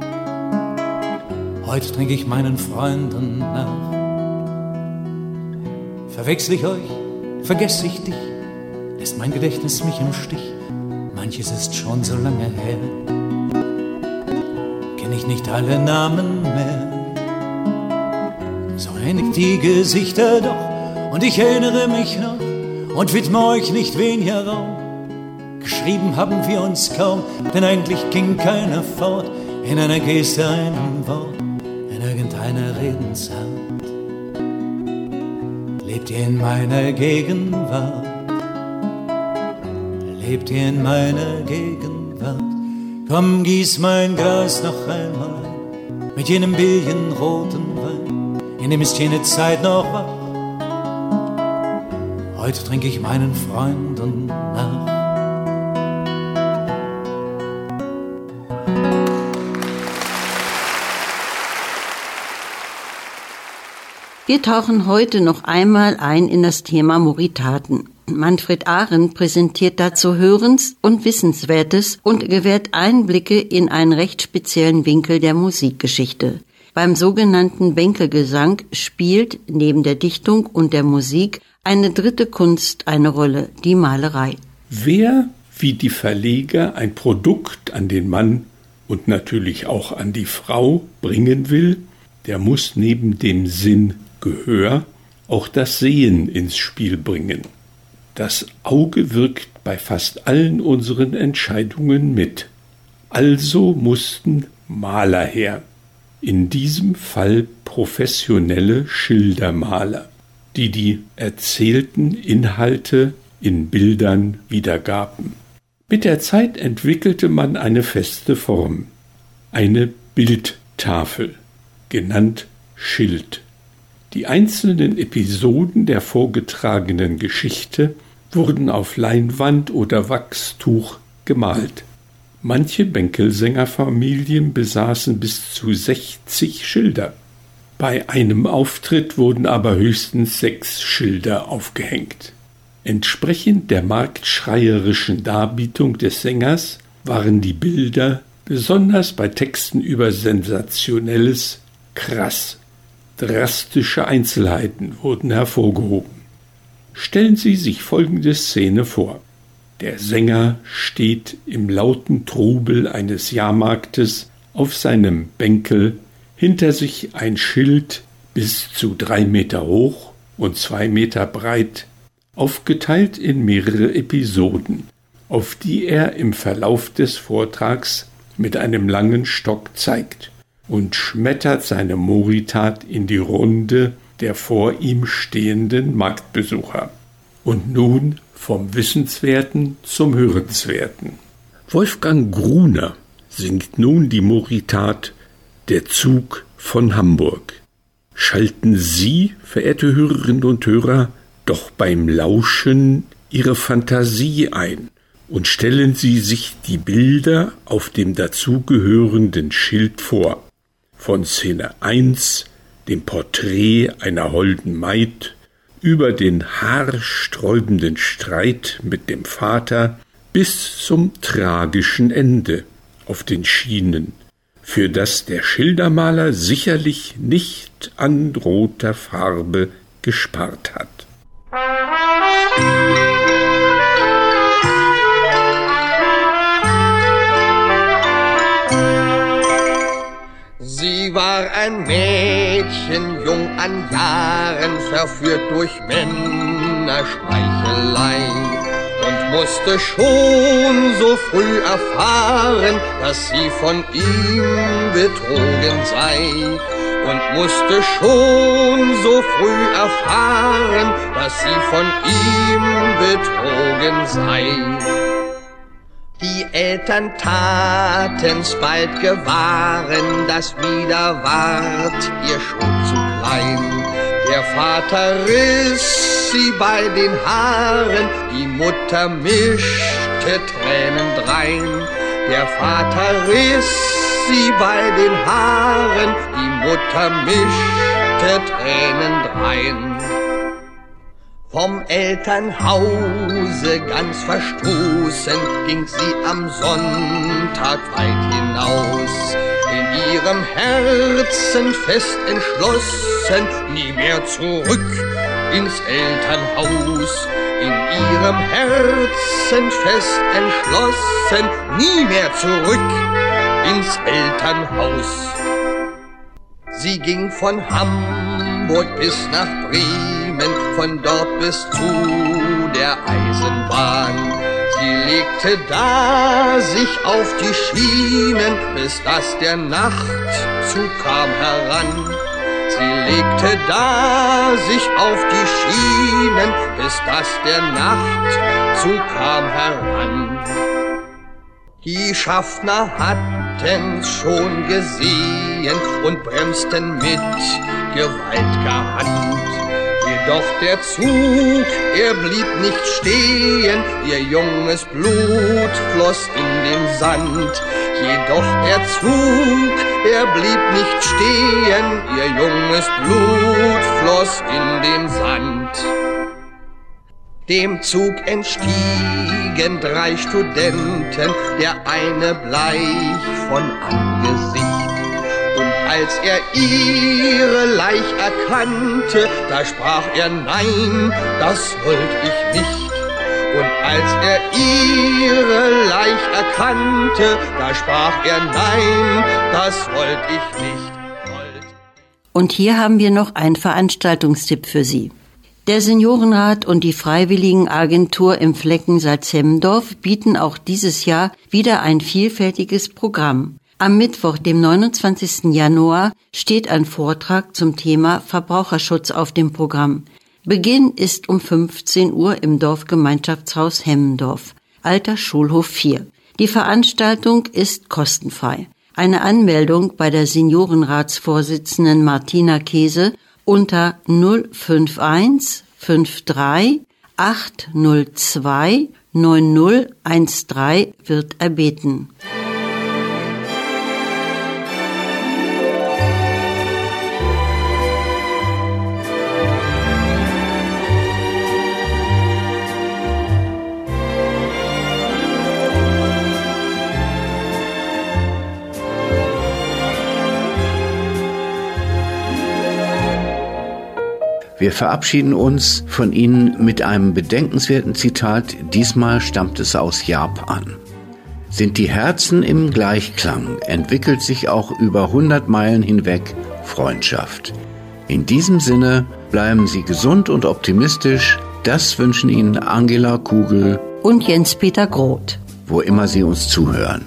Heute trinke ich meinen Freunden nach. Verwechsel ich euch, vergess ich dich, lässt mein Gedächtnis mich im Stich. Manches ist schon so lange her, kenn ich nicht alle Namen mehr. So ähnlich die Gesichter doch, und ich erinnere mich noch und widme euch nicht weniger Raum. Geschrieben haben wir uns kaum, denn eigentlich ging keiner fort, in einer Geste, einem Wort, in irgendeiner Redensart. Lebt ihr in meiner Gegenwart? Lebt ihr in meiner Gegenwart? Komm, gieß mein Glas noch einmal mit jenem billigenroten Wein, in dem ist jene Zeit noch wach. Heute trinke ich meinen Freunden nach. Wir tauchen heute noch einmal ein in das Thema Moritaten. Manfred Arendt präsentiert dazu Hörens- und Wissenswertes und gewährt Einblicke in einen recht speziellen Winkel der Musikgeschichte. Beim sogenannten Bänkelgesang spielt neben der Dichtung und der Musik eine dritte Kunst eine Rolle, die Malerei. Wer, wie die Verleger, ein Produkt an den Mann und natürlich auch an die Frau bringen will, der muss neben dem Sinn Gehör auch das Sehen ins Spiel bringen. Das Auge wirkt bei fast allen unseren Entscheidungen mit. Also mussten Maler her. In diesem Fall professionelle Schildermaler, die die erzählten Inhalte in Bildern wiedergaben. Mit der Zeit entwickelte man eine feste Form, eine Bildtafel, genannt Schild. Die einzelnen Episoden der vorgetragenen Geschichte wurden auf Leinwand oder Wachstuch gemalt. Manche Bänkelsängerfamilien besaßen bis zu sechzig Schilder. Bei einem Auftritt wurden aber höchstens sechs Schilder aufgehängt. Entsprechend der marktschreierischen Darbietung des Sängers waren die Bilder, besonders bei Texten über Sensationelles, krass. Drastische Einzelheiten wurden hervorgehoben. Stellen Sie sich folgende Szene vor. Der Sänger steht im lauten Trubel eines Jahrmarktes auf seinem Bänkel, hinter sich ein Schild bis zu drei Meter hoch und zwei Meter breit, aufgeteilt in mehrere Episoden, auf die er im Verlauf des Vortrags mit einem langen Stock zeigt und schmettert seine Moritat in die Runde der vor ihm stehenden Marktbesucher. Und nun vom Wissenswerten zum Hörenswerten. Wolfgang Gruner singt nun die Moritat Der Zug von Hamburg. Schalten Sie, verehrte Hörerinnen und Hörer, doch beim Lauschen Ihre Fantasie ein und stellen Sie sich die Bilder auf dem dazugehörenden Schild vor. Von Szene eins, dem Porträt einer holden Maid, über den haarsträubenden Streit mit dem Vater bis zum tragischen Ende auf den Schienen, für das der Schildermaler sicherlich nicht an roter Farbe gespart hat. Sie war ein Mädchen, jung an Jahren, verführt durch Männerschmeichelei und musste schon so früh erfahren, dass sie von ihm betrogen sei. Und musste schon so früh erfahren, dass sie von ihm betrogen sei. Die Eltern taten's bald gewahren, das wieder ward ihr schon zu klein. Der Vater riss sie bei den Haaren, die Mutter mischte Tränen drein. Der Vater riss sie bei den Haaren, die Mutter mischte Tränen drein. Vom Elternhause ganz verstoßen ging sie am Sonntag weit hinaus, in ihrem Herzen fest entschlossen, nie mehr zurück ins Elternhaus. In ihrem Herzen fest entschlossen, nie mehr zurück ins Elternhaus. Sie ging von Hamburg bis nach Bremen, von dort bis zu der Eisenbahn. Sie legte da sich auf die Schienen, bis dass der Nachtzug kam heran. Sie legte da sich auf die Schienen, bis dass der Nachtzug kam heran. Die Schaffner hatten's schon gesehen und bremsten mit gewaltiger Hand. Jedoch der Zug, er blieb nicht stehen, ihr junges Blut floss in den Sand. Jedoch der Zug, er blieb nicht stehen, ihr junges Blut floss in den Sand. Dem Zug entstiegen drei Studenten, der eine bleich von Angesicht. Und als er ihre Leich erkannte, da sprach er: Nein, das wollt ich nicht. Und als er ihre Leich erkannte, da sprach er: Nein, das wollt ich nicht. Und hier haben wir noch einen Veranstaltungstipp für Sie. Der Seniorenrat und die Freiwilligenagentur im Flecken Salzhemmendorf bieten auch dieses Jahr wieder ein vielfältiges Programm. Am Mittwoch, dem neunundzwanzigsten Januar, steht ein Vortrag zum Thema Verbraucherschutz auf dem Programm. Beginn ist um fünfzehn Uhr im Dorfgemeinschaftshaus Hemmendorf, Alter Schulhof vier. Die Veranstaltung ist kostenfrei. Eine Anmeldung bei der Seniorenratsvorsitzenden Martina Käse unter null fünf eins fünf drei acht null zwei neun null eins drei wird erbeten. Wir verabschieden uns von Ihnen mit einem bedenkenswerten Zitat, diesmal stammt es aus Japan. Sind die Herzen im Gleichklang, entwickelt sich auch über hundert Meilen hinweg Freundschaft. In diesem Sinne bleiben Sie gesund und optimistisch, das wünschen Ihnen Angela Kugel und Jens-Peter Groth, wo immer Sie uns zuhören.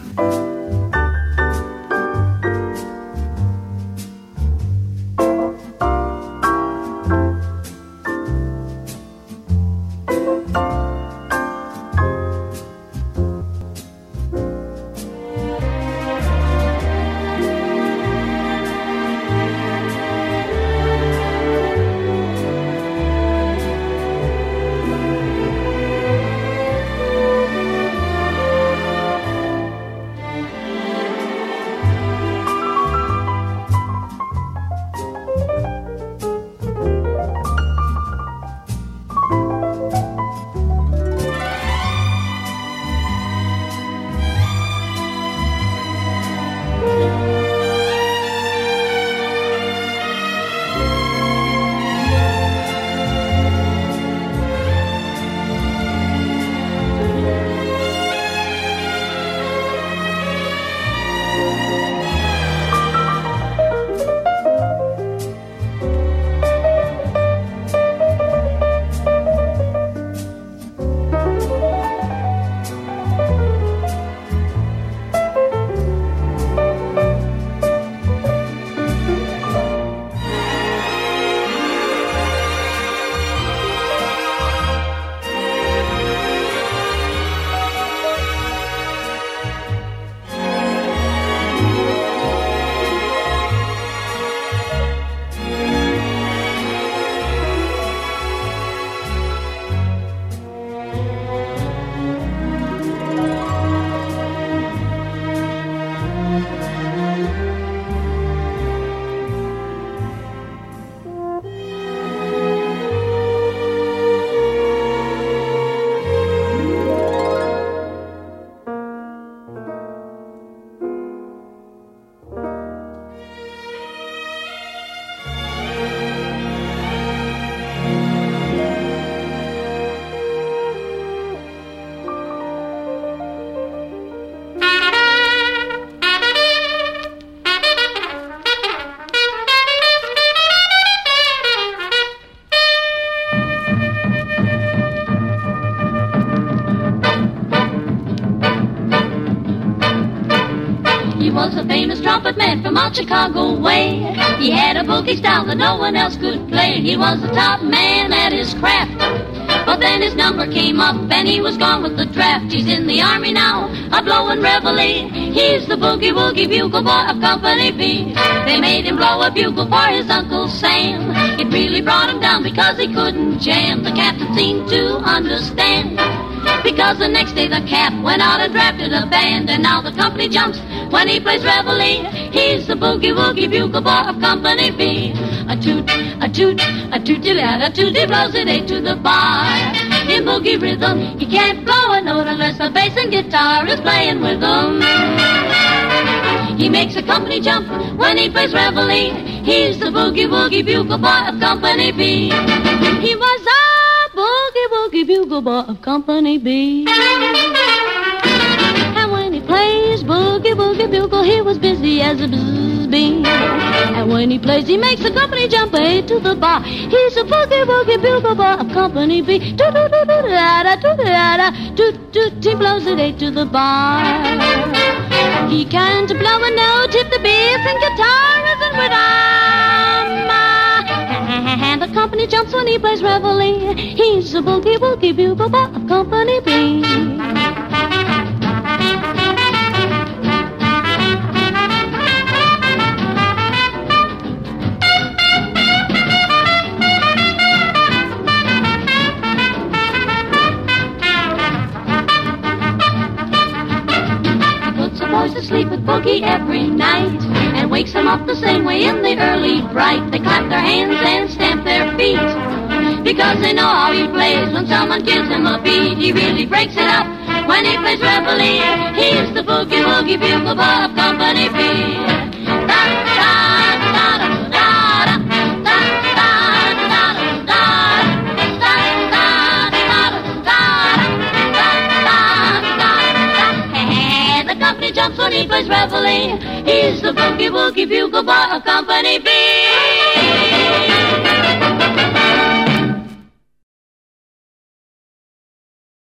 trumpet man from out Chicago way. He had a boogie style that no one else could play. He was the top man at his craft. But then his number came up and he was gone with the draft. He's in the army now, a blowin' reveille. He's the boogie woogie bugle boy of Company B. They made him blow a bugle for his Uncle Sam. It really brought him down because he couldn't jam. The captain seemed to understand, because the next day the cap went out and drafted a band. And now the company jumps when he plays reveille. He's the boogie woogie bugle boy of Company B. A toot, a toot, a tooty lad, a tooty blows it eight to the bar. In boogie rhythm, he can't blow a note unless the bass and guitar is playing with him. He makes a company jump when he plays reveille. He's the boogie woogie bugle boy of Company B. He was a boogie woogie bugle boy of Company B. And when he plays boogie woogie bugle, he was busy as a bzzz bee. And when he plays, he makes the company jump A to the bar. He's a boogie woogie bugle boy of Company B. Do do do do da da do da da do do. He blows it A to the bar. He can't blow a note if the bass and guitar isn't with him. And the company jumps when he plays reveille. He's a boogie woogie bugle boy of Company B. Boys to sleep with Boogie every night and wakes them up the same way in the early bright. They clap their hands and stamp their feet because they know how he plays. When someone gives him a beat, he really breaks it up. When he plays reveille, he's the boogie woogie bugle boy of Company B. Da da da da da da da da da. Jumps when he plays reveille. He's the boogie woogie bugle boy of Company B.